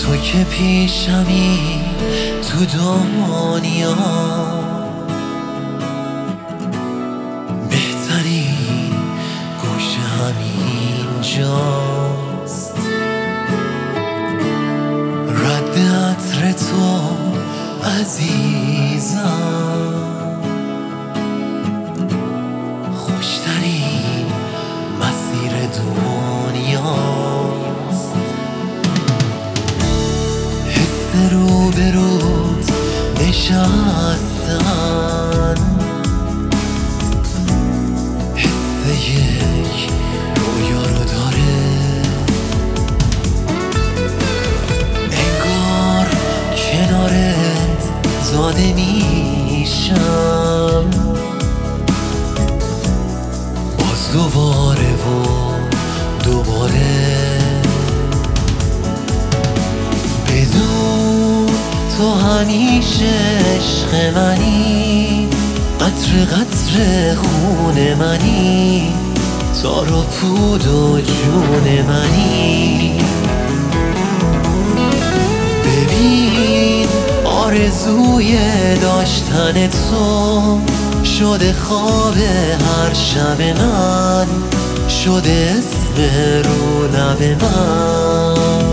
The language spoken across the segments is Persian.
تو که پیشمی تو دنیا، بهترین گوشه همین جاست. رد عطر تو عزیزم، خوشترین مسیر دنیاست. حس رو به روت نشستن، حس یک رویا رو داره، انگار کنارت زاده میشم باز دوباره و دوباره. بدون تو همیشه عشق منی، قطر قطر خون منی، تار و پود و جون منی. ببین آرزوی داشتن تو شده خواب هر شب من، شده اسم رو لب من.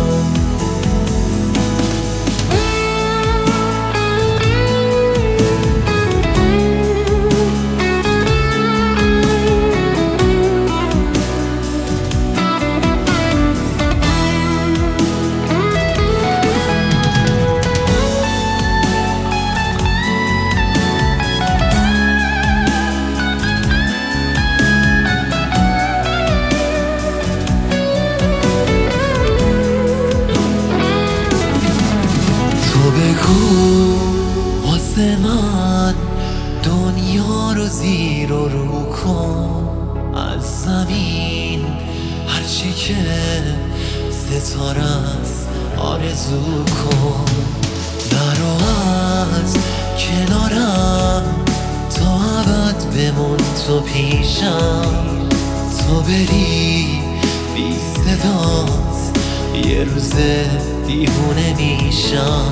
بگو واسه من دنیا رو زیر و رو کن، از زمین هرچی که ستاره است آرزو کن. نرو از کنارم تا ابد بمون تو پیشم، تو بری بی صدات یه روز دیوونه میشم.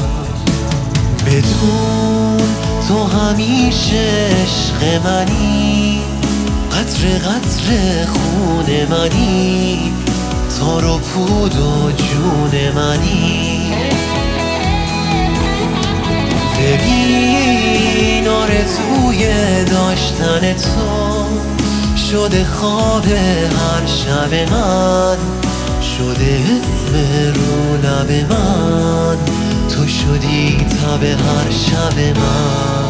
بدون تو همیشه عشق منی، قطر قطر خون منی، تار و پود و جون منی. ببین آرزوی داشتن تو شده خواب هر شب من، شده اسم رو لب من، تو شدی تب هر شب من.